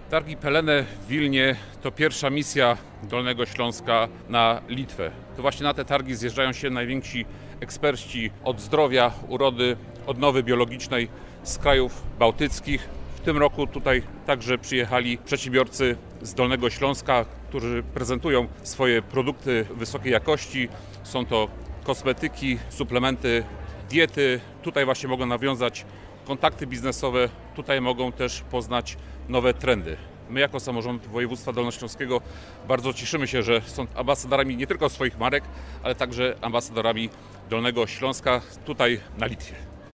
Targi Pelene w Wilnie to pierwsza misja Dolnego Śląska na Litwę. To właśnie na te targi zjeżdżają się najwięksi eksperci od zdrowia, urody, odnowy biologicznej z krajów bałtyckich. W tym roku tutaj także przyjechali przedsiębiorcy z Dolnego Śląska, którzy prezentują swoje produkty wysokiej jakości. Są to kosmetyki, suplementy, diety. Tutaj właśnie mogą nawiązać kontakty biznesowe, tutaj mogą też poznać nowe trendy. My jako samorząd województwa dolnośląskiego bardzo cieszymy się, że są ambasadorami nie tylko swoich marek, ale także ambasadorami Dolnego Śląska tutaj na Litwie.